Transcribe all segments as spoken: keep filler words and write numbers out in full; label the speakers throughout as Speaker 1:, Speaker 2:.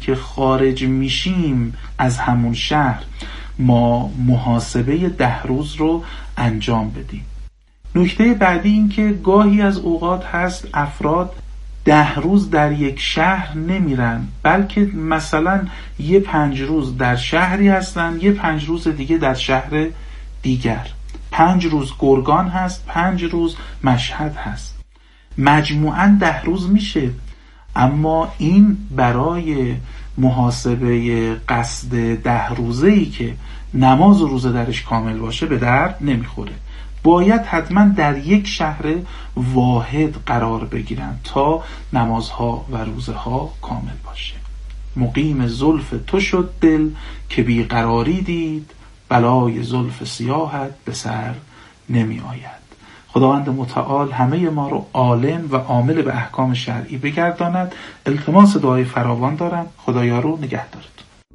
Speaker 1: که خارج میشیم از همون شهر ما محاسبه ده روز رو انجام بدیم. نکته بعدی این که گاهی از اوقات هست افراد ده روز در یک شهر نمیرن، بلکه مثلا یه پنج روز در شهری هستن، یه پنج روز دیگه در شهر دیگر. پنج روز گرگان هست، پنج روز مشهد هست، مجموعاً ده روز میشه. اما این برای محاسبه قصد ده روزه‌ای که نماز و روزه درش کامل باشه به درد نمیخوره. باید حتما در یک شهر واحد قرار بگیرن تا نمازها و روزه ها کامل باشه. مقیم زلف تو شد دل که بیقراری دید، بلای زلف سیاحت به سر نمی آید. خداوند متعال همه ما رو عالم و عامل به احکام شرعی بگرداند. التماس دعای فراوان دارم. خدایا رو نگه دارد.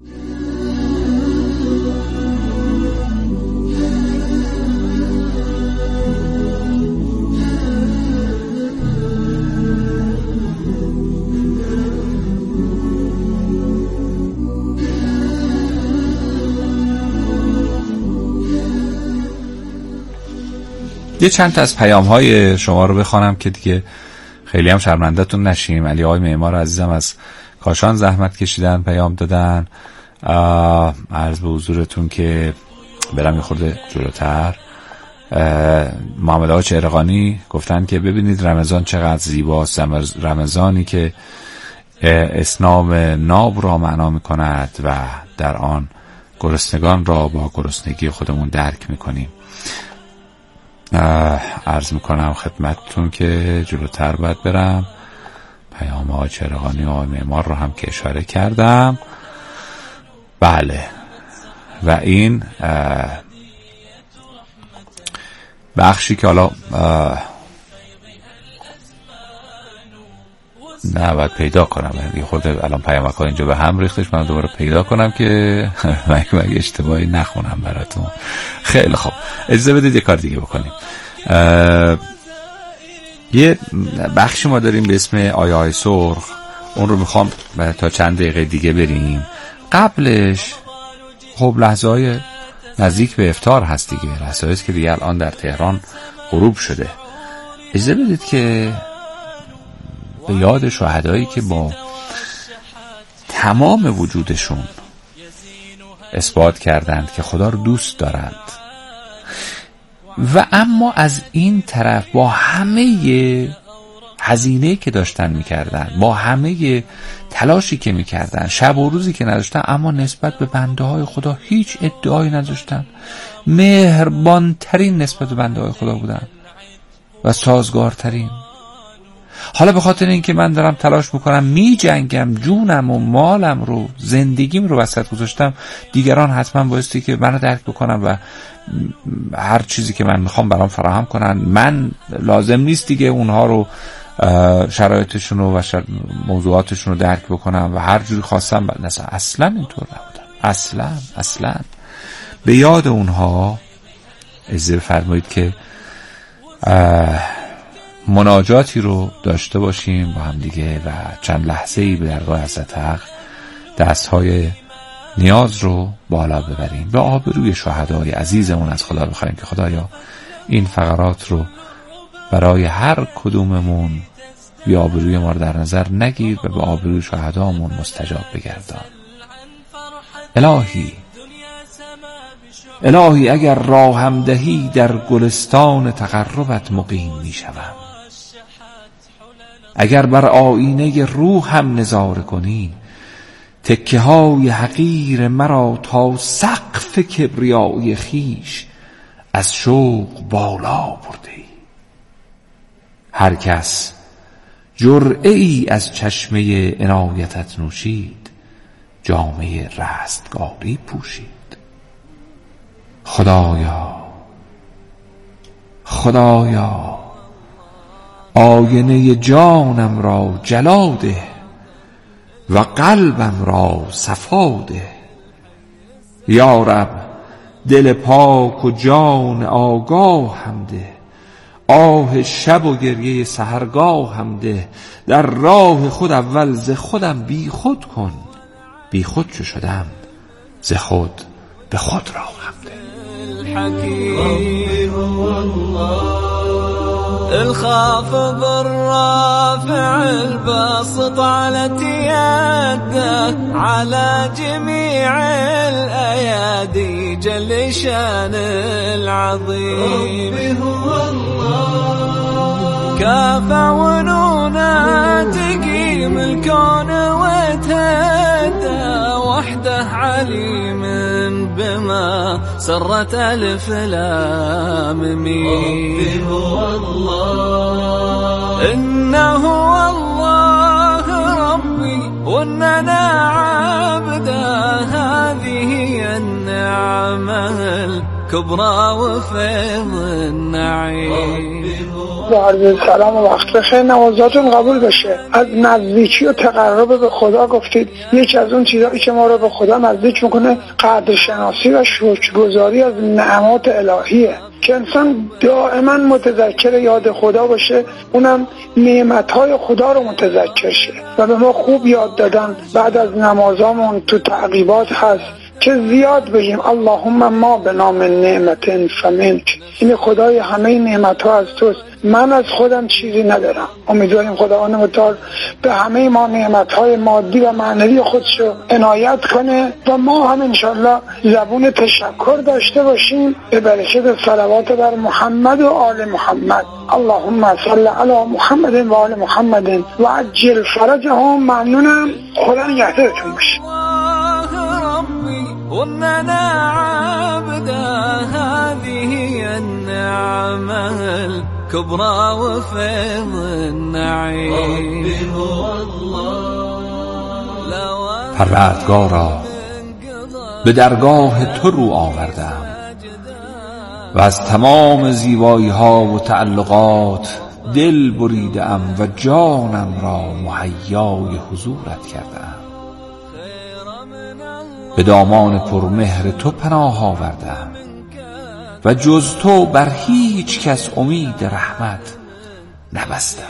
Speaker 2: یه چند تا از پیام های شما رو بخوانم که دیگه خیلی هم شرمنده‌تون نشیم. علی آقای معمار عزیزم از کاشان زحمت کشیدن، پیام دادن. عرض به حضورتون که برم یه خورده جلوتر. محمد آقا چهرقانی گفتن که ببینید رمضان چقدر زیباست، رمضانی که اسنام ناب را معنا می کند و در آن گرسنگان را با گرسنگی خودمون درک می کنیم. عرض میکنم خدمتتون که جلوتر باید برم. پیام آقای چهرقانی و آقای معمار رو هم که اشاره کردم. بله، و این بخشی که حالا نه باید پیدا کنم، یه خورده الان پیامک ها اینجا به هم ریختش، من دوباره پیدا کنم که مگه مگه اشتباهی نخونم براتون. خیلی خوب، اجازه بدید یه کار دیگه بکنیم. یه بخشی ما داریم به اسم آیه های سرخ، اون رو میخوام تا چند دقیقه دیگه بریم. قبلش خب لحظه های نزدیک به افطار هست دیگه، لحظه هاییست که دیگه الان در تهران غروب شده. اجازه بدید که به یاد شهدایی که با تمام وجودشون اثبات کردند که خدا رو دوست دارند و اما از این طرف با همه هزینه‌ای که داشتن میکردن، با همه تلاشی که میکردن، شب و روزی که نداشتن، اما نسبت به بنده های خدا هیچ ادعایی نداشتن، مهربانترین نسبت به بنده های خدا بودن و سازگارترین. حالا به خاطر اینکه من دارم تلاش میکنم، می جنگم، جونم و مالم رو، زندگیم رو وسط گذاشتم، دیگران حتما بایستی که منو درک بکنم و هر چیزی که من میخوام برام فراهم کنن. من لازم نیست دیگه اونها رو شرایطشون و موضوعاتشون رو درک بکنم و هر جوری خواستم. مثلا اصلا اینطور نبودم، اصلا اصلا به یاد اونها اجازه بفرمایید که مناجاتی رو داشته باشیم با هم دیگه و چند لحظه‌ای به درگاه حضرت حق دستهای نیاز رو بالا ببریم، به آبروی شهدای عزیزمون از خدا بخوایم که خدایا این فقرات رو برای هر کدوممون بی آبروی ما رو در نظر نگیر و به آبروی شهدامون مستجاب بگردان. الهی الهی اگر راهم دهی در گلستان تقربت مقیم می شوم، اگر بر آینه روحم نظاره کنی، تکه های حقیر مرا تا سقف کبریای خیش از شوق بالا بردی. هر کس جرعه ای از چشمه عنایتت نوشید، جامه رستگاری پوشید. خدایا خدایا آینه جانم را جلا ده و قلبم را صفا ده. یا رب دل پاک و جان آگاه هم ده، آه شب و گریه سحرگاه هم ده. در راه خود اول ز خودم بی خود کن، بی خود چو شدم ز خود به خود را غم
Speaker 3: الخافض الرافع الباسط على يده على جميع الأيادي جل شان العظيم كافى ونونا تقيم الكون وتهدى وحده عليم بما سرت ألف لام ميم هو الله إنه الله ربي وإننا عبده هذه هي النعمة الكبرى وفيض النعيم.
Speaker 4: با عرض سلام و وقت بخیر. نمازاتون قبول بشه. از نزدیکی و تقرب به خدا گفتید. یکی از اون چیزایی که ما رو به خدا نزدیک میکنه قدرشناسی و شکرگزاری از نعمات الهیه که انسان دائما متذکر یاد خدا باشه، اونم نعمتهای خدا رو متذکر شه. و به ما خوب یاد دادن بعد از نمازامون تو تعقیبات هست که زیاد بگیم اللهم ما به نام نعمت فمنک، این خدای همه نعمت ها از توست، من از خودم چیزی ندارم. امیدواریم خداوند متعال به همه ما نعمت های مادی و معنوی خودشو عنایت کنه و ما هم انشالله زبون تشکر داشته باشیم به برکت صلوات بر محمد و آل محمد. اللهم صل علی محمد و آل محمد و عجل فرجهم. ممنونم. خدا نگهدارتون باشه.
Speaker 3: وإننا عبده هذه هي النعمة الكبرى وفيض النعيم.
Speaker 2: پروردگارا به درگاه تو رو آوردم و از تمام زیبایی ها و تعلقات دل بریدم و جانم را مهیای حضورت کردم. به دامان پرمهر تو پناه آوردم و جز تو بر هیچ کس امید رحمت نبستم.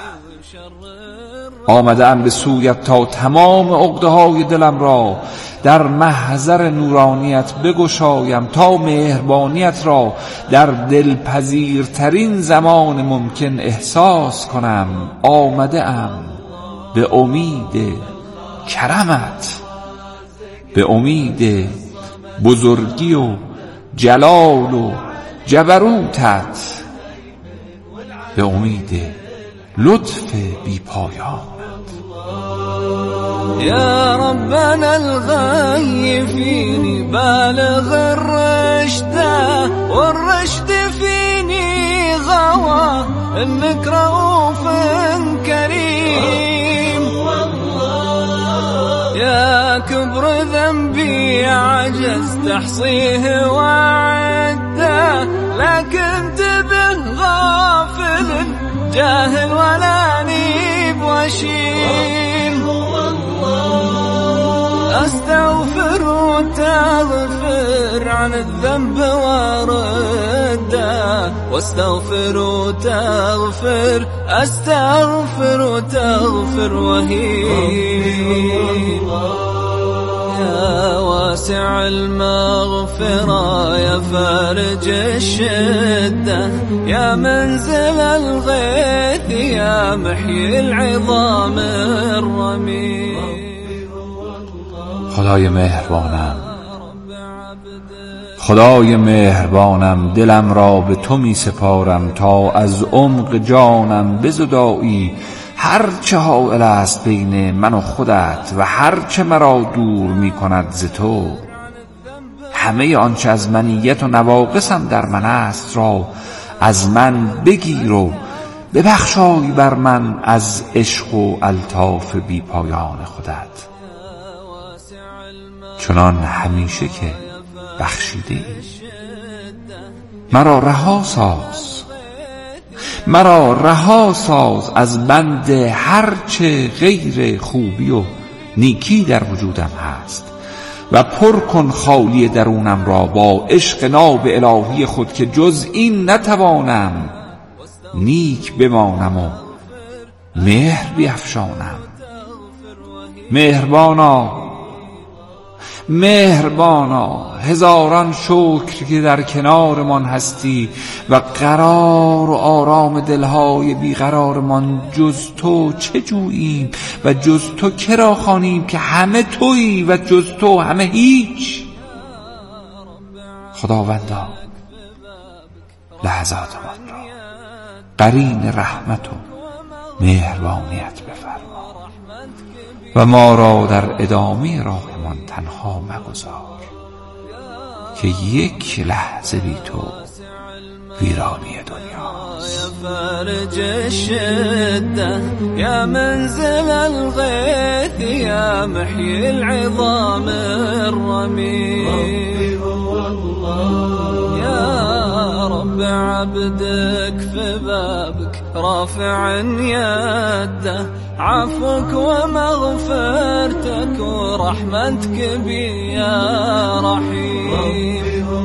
Speaker 2: آمدم به سویت تا تمام عقده‌های دلم را در محضر نورانیت بگشایم، تا مهربانیت را در دلپذیرترین زمان ممکن احساس کنم. آمده ام به امید کرمت، به امید بزرگی و جلال و جبروتت، به امید لطف بی پایانت.
Speaker 3: یا ربنا الغی فینی بالغ الرشد والرشد فینی غوا انك رؤوف كريم. يا كبر ذنبي عجزت احصيه وعده، لكن تبه غافل جاهل ولا نيب وشيم. استغفر وتغفر عن الذنب ورده، واستغفر وتغفر استغفر وتغفر وهيم. يا واسع المغفرة يا فارج الشدة، يا منزل الغيث يا محيي العظام الرميم.
Speaker 2: خدای مهربانم، خدای مهربانم، دلم را به تو می سپارم تا از عمق جانم بزدایی هر چه حائل است بین من و خودت و هر چه مرا دور می کند ز تو. همه آنچه از منیت و نواقصم در من است را از من بگیر و ببخشای بر من از عشق و الطاف بی پایان خودت، چنان همیشه که بخشیده ای. مرا رها ساز، مرا رها ساز از بند هر چه غیر خوبی و نیکی در وجودم هست و پر کن خالی درونم را با عشق ناب الهی خود که جز این نتوانم نیک بمانم و مهر بیفشانم. مهربانا مهربانا هزاران شکر که در کنارمان هستی و قرار و آرام دلهای بیقرارمان. جز تو چه جوییم و جز تو کرا خوانیم که همه تویی و جز تو همه هیچ. خداوندا لحظاتمان را قرین رحمت و مهربانیت بفرما و ما را در ادامه راهمان تنها مگذار که یک لحظه بی تو ویرانی دنیاست.
Speaker 3: یا فارج الشدة یا منزل الغيث یا محيي العظام الرميم. يا رب عبدك في بابك رافع يده، عفوك ومغفرتك ورحمتك بي يا رحيم.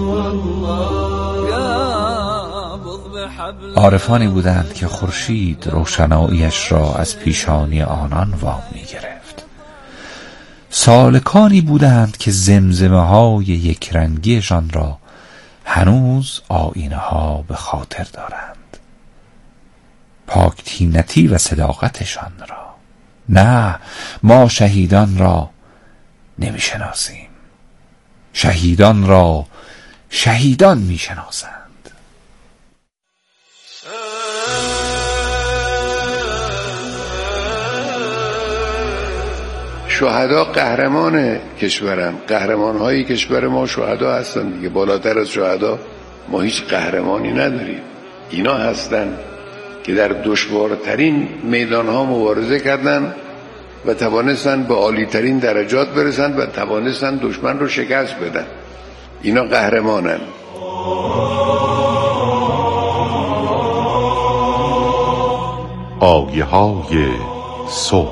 Speaker 2: عارفانی بودند که خورشید روشناییش را از پیشانی آنان وام می گرفت. سالکانی بودند که زمزمه های یک رنگیشان را هنوز آینه ها به خاطر دارند. پاک طینتی و صداقتشان را. نه، ما شهیدان را نمی شناسیم. شهیدان را شهیدان می شناسند.
Speaker 5: شهدا قهرمان کشورن، قهرمان های کشور ما شهدا هستن دیگه. بالاتر از شهدا ما هیچ قهرمانی نداریم. اینا هستن که در دشوارترین میدان ها مبارزه کردن و توانستن به عالی ترین درجات برسن و توانستن دشمن رو شکست بدن. اینا قهرمانن.
Speaker 6: آیه های سرخ.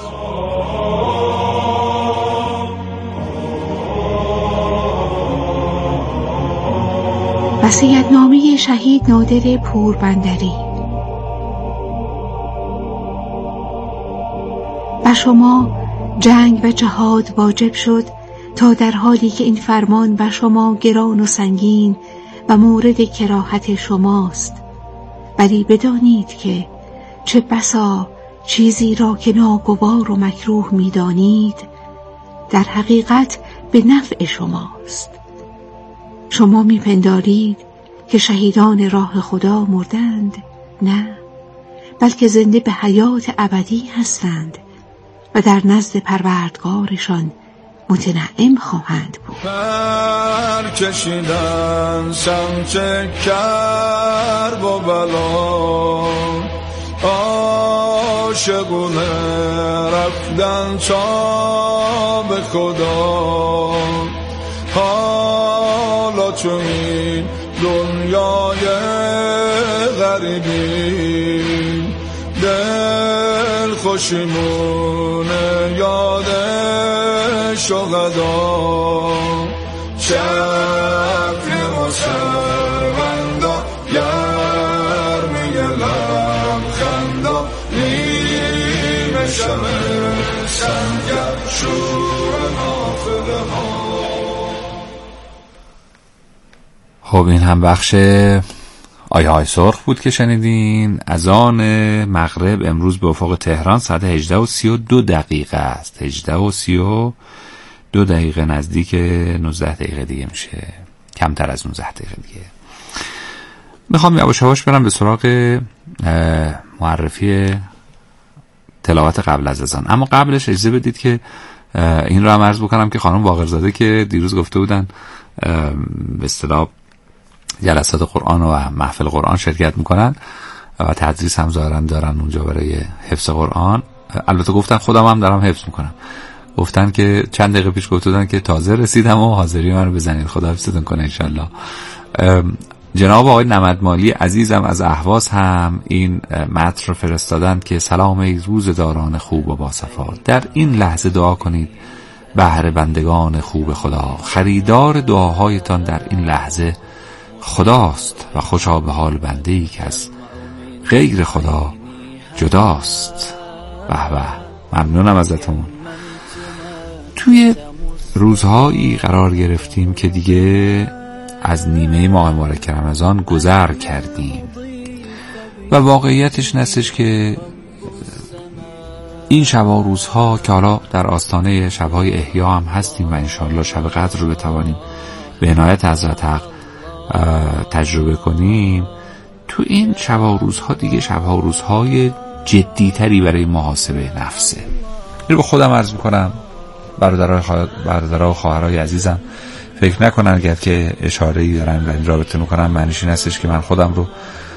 Speaker 7: وصیت‌نامه شهید نادر پوربندری. بر شما جنگ و جهاد واجب شد تا در حالی که این فرمان بر شما گران و سنگین و مورد کراهت شماست، ولی بدانید که چه بسا چیزی را که ناگوار و مکروه می‌دانید در حقیقت به نفع شماست. شما میپندارید که شهیدان راه خدا مردند؟ نه، بلکه زنده به حیات ابدی هستند و در نزد پروردگارشان متنعم خواهند بود.
Speaker 8: پر کشیدن سمت کرب و بلا، عاشقونه رفتن تا به خدا. حالا تو این دنیای غریبی دل خوشیمونه یاد شهدا. چفی مسلماندا گرمی لبخندا، نیمه شب سنگر شور نافله ها.
Speaker 2: خب این هم بخش آیه های سرخ بود که شنیدین. اذان مغرب امروز به افق تهران ساعت هجده و سی و دو دقیقه است. هجده و سی و دو دقیقه، نزدیک نوزده دقیقه دیگه میشه، کمتر از نوزده دقیقه دیگه. میخوام یواش یواش برم به سراغ معرفی تلاوت قبل از اذان، اما قبلش اجازه بدید که این رو هم عرض بکنم که خانم باقرزاده که دیروز گفته بودن به اصطلاح جلسات قرآن و محفل قرآن شرکت میکنن و تدریس هم ظاهرا دارن اونجا برای حفظ قرآن. البته گفتن خودم هم دارم حفظ میکنم. گفتن که چند دقیقه پیش گفته بودن که تازه رسیدم و حاضری من رو بزنید، خدا حفظتون کنه انشالله. جناب آقای نمدمالی عزیزم از اهواز هم این متن رو فرستادن که سلام ای روزداران خوب و باصفا، در این لحظه دعا کنید بهر بندگان خوب خدا. خریدار دعاهایتان در این لحظه خداست و خوشا به حال بنده‌ای که از غیر خدا جداست. به به، ممنونم ازتون. توی روزهایی قرار گرفتیم که دیگه از نیمه ماه مبارک رمضان گذر کردیم و واقعیتش نستش که این شب و روزها که حالا در آستانه شبهای احیا هم هستیم و انشاءالله شب قدر رو بتوانیم به عنایت حضرت حق تجربه کنیم، تو این شب و روزها دیگه شب و روزهای جدیتری برای محاسبه نفسه. این رو خودم عرض میکنم، برادرها و خواهرای عزیزم فکر نکنن اگر که اشاره‌ای دارن در این رابطه میکنم معنیش این هستش که من خودم رو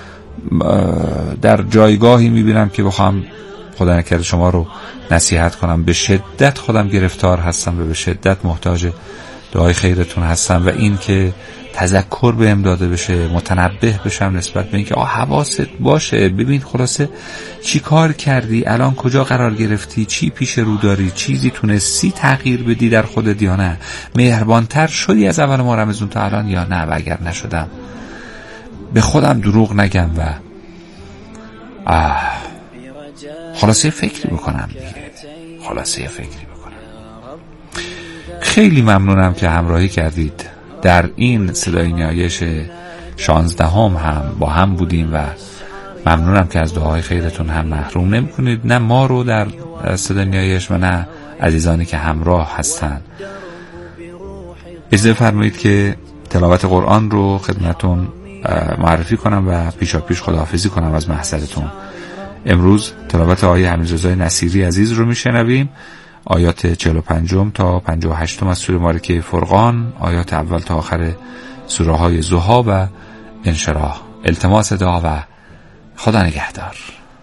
Speaker 2: در جایگاهی میبینم که بخوام خدا نکرده شما رو نصیحت کنم. به شدت خودم گرفتار هستم و به شدت محتاج دعای خیرتون هستم و این که تذکر بهم داده بشه، متنبه بشم نسبت به این که آه حواست باشه، ببین خلاصه چی کار کردی، الان کجا قرار گرفتی، چی پیش رو داری، چیزی تونستی تغییر بدی در خودت یا نه، مهربانتر شدی از اول ماه رمضان تا الان یا نه، و اگر نشدم به خودم دروغ نگم و آه خلاصه فکری بکنم دیگه خلاصه فکری بکنم. خیلی ممنونم که همراهی کردید. در این صدای نیایش شانزدهم هم با هم بودیم و ممنونم که از دعاهای خیرتون هم محروم نمی کنید، نه ما رو در صدای نیایش و نه عزیزانی که همراه هستن. اجازه فرمایید که تلاوت قرآن رو خدمتون معرفی کنم و پیشا پیش خداحافظی کنم از محضرتون. امروز تلاوت آیه حمیدرضا نصیری عزیز رو میشنویم، آیات چهل و پنج تا پنجاه و هشت از سوره مبارکه فرقان، آیات اول تا آخر سوره های ضحی و انشراح. التماس دعا و خدا نگهدار.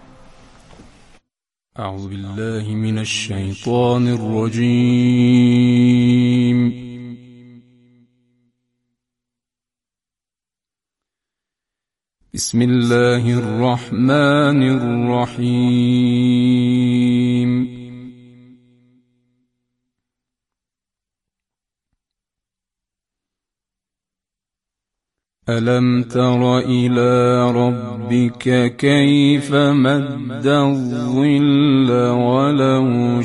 Speaker 3: اعوذ بالله من الشیطان الرجیم. بسم الله الرحمن الرحیم. ألم تر إلى ربك كيف مد الظل ولو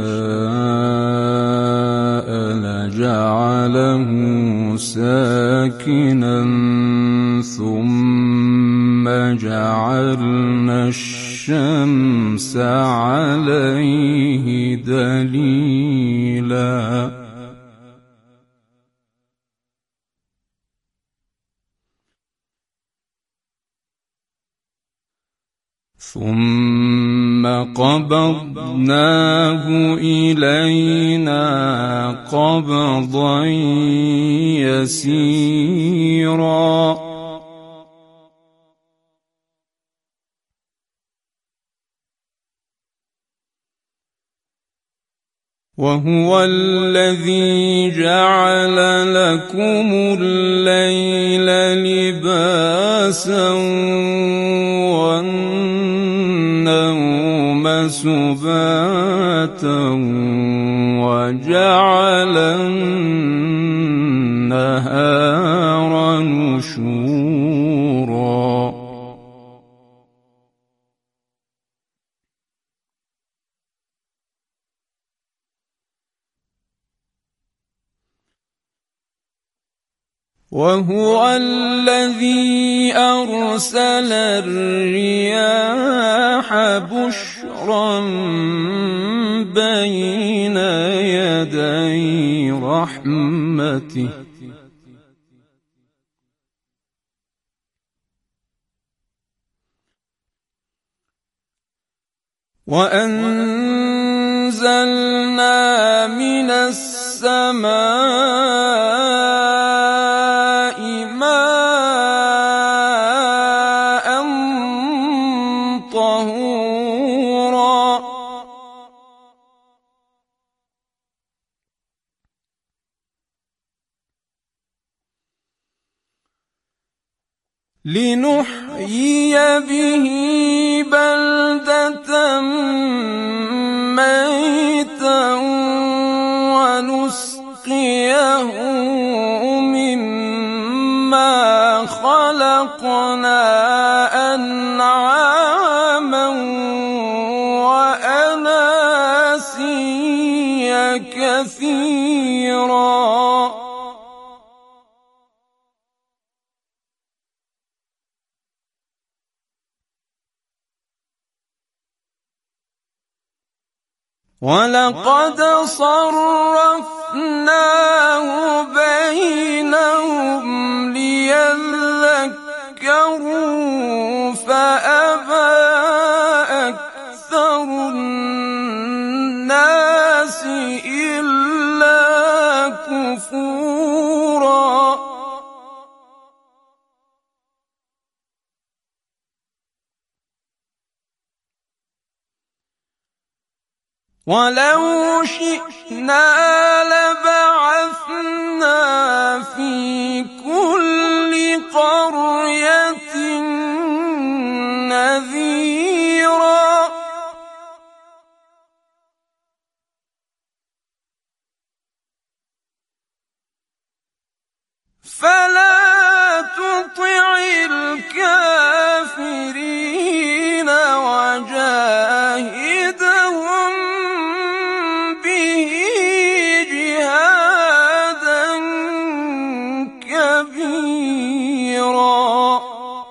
Speaker 3: شاء لجعله ساكنا ثم جعلنا الشمس عليه دليلا ثم قبضناه إلينا قبضا يسيرا وهو الذي جعل لكم الليل لباسا والنوم سباتا وجعل النهار نشورا وهو الذي أرسل الرياح بشرا بين يدي رحمته وأنزلنا من السماء ماء طهورا لنحيي به بلدة ميتا ونسقيه مما خلقنا أنعاما وأناسيا كثيرا ولقد صرفناه بينهم ليذكروا فأبى أكثر الناس إلا كفورا ولو شئنا لبعثنا في كل قرية نذيرا فلا تطع الكافرين وجاهدهم به جهادا كبيرا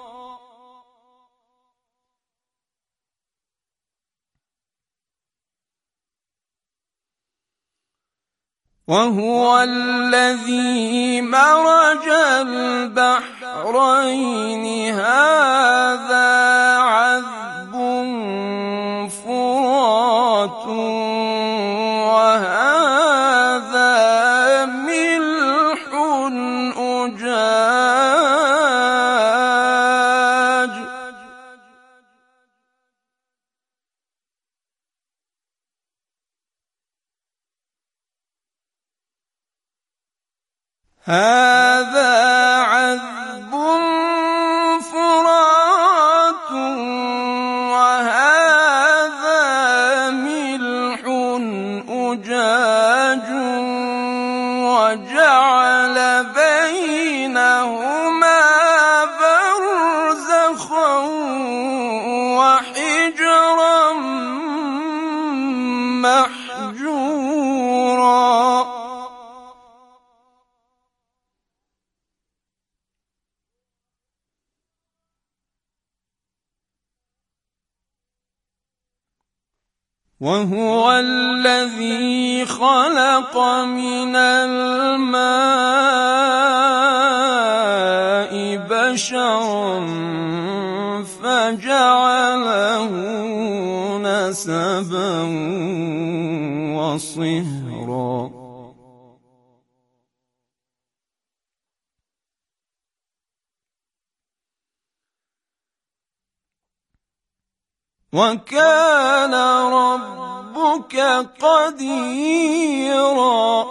Speaker 3: وهو الذي مرج البحرين هذا عذب فرات وهذا ملح أجاج هذا عذب فرات وهذا ملح أجاج وجعل بينهما برزخا وحجرا محجورا وهو الذي خلق من الماء بشرا فجعله نسبا وصهرا وكان ربك قديرا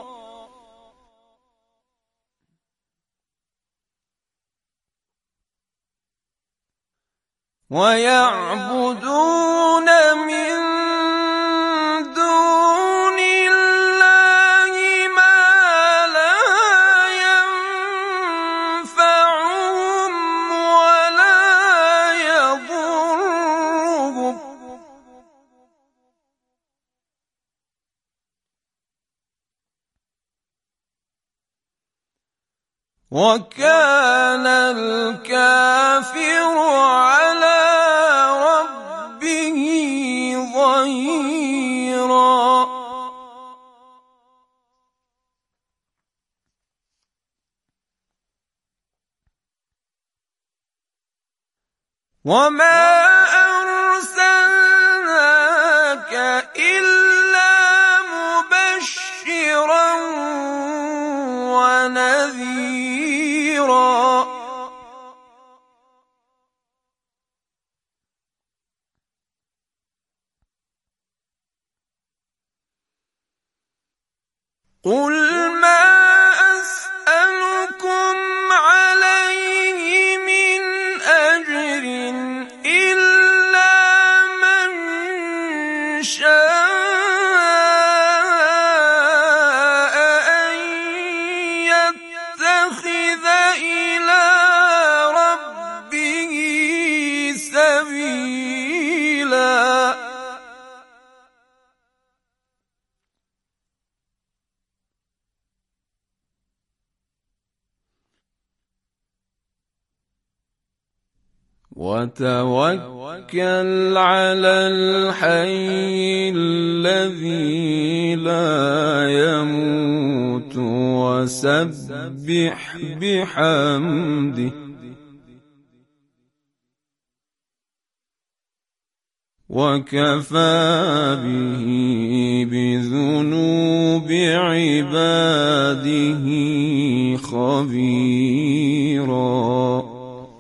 Speaker 3: ويعبدون من دون الله ما لا ينفعهم ولا يضرهم وكان الكافر على ربه ظهيرا وما أرسلناك إلا مبشرا ونذيرا قل ما أسألكم عليه من أجر إلا من شاء أن يتخذ إلى ربه سبيلا وتوكل على الحي الذي لا يموت وسبح بحمده وكفى به بذنوب عباده خبيرا.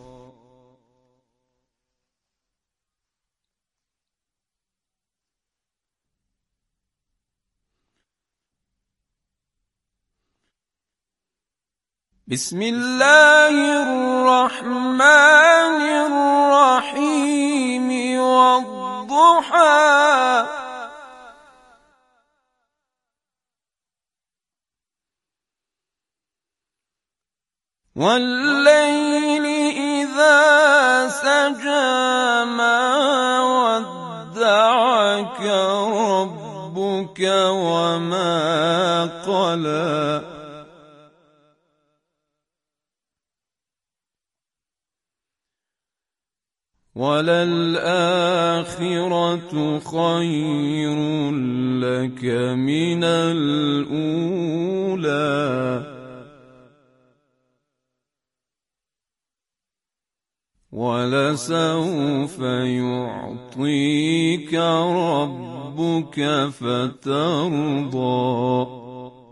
Speaker 3: بسم الله الرحمن الرحيم والضحى والليل إذا سجى ما ودعك ربك وما قلى وللآخرة خير لك من الأولى ولسوف يعطيك ربك فترضى.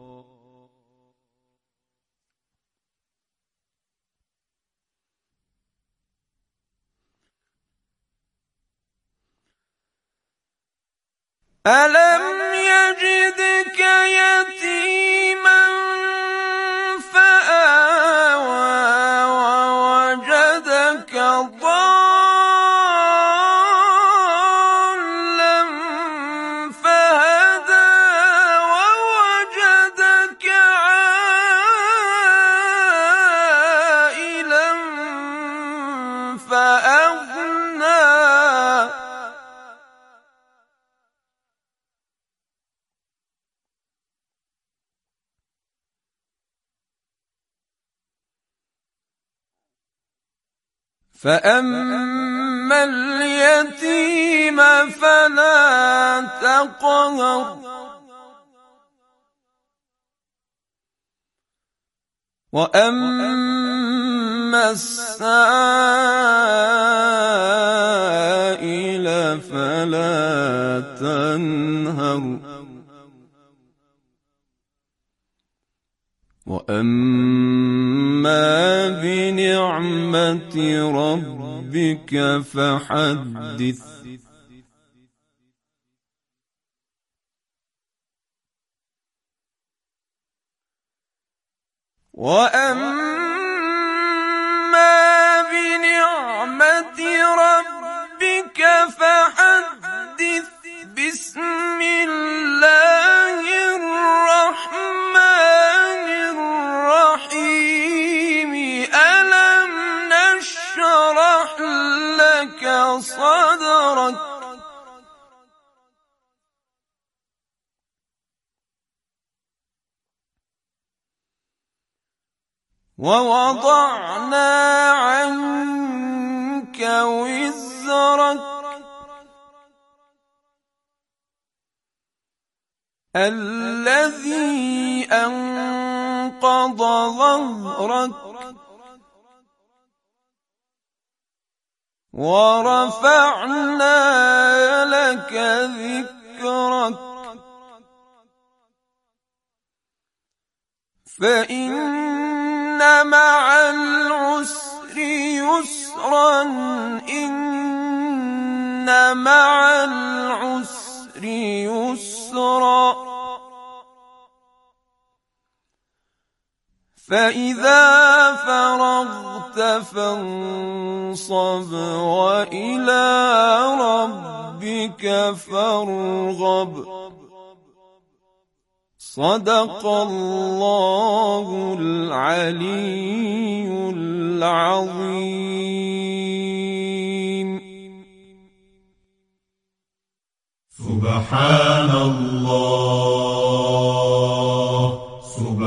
Speaker 3: ألم يجدك يتيما فآوى ووجدك ضالا فهدى ووجدك عائلا فأغنى فأما اليتيم فلا تقهر وأما السائل فلا تنهر وأما بنعمة ربك فحدث. وأما بنعمة ربك فحدث. بسم الله الرحمن الرحيم. ألم نشرح لك صدرك ووضعنا عنك وزرك الذي أنقض ظهرك ورفعنا لك ذكرك فإن مع العسر يسرا إن مع العسر يسرا فإذا فرغت فانصب وإلى ربك فارغب. صدق الله العلي العظيم.
Speaker 8: سبحان الله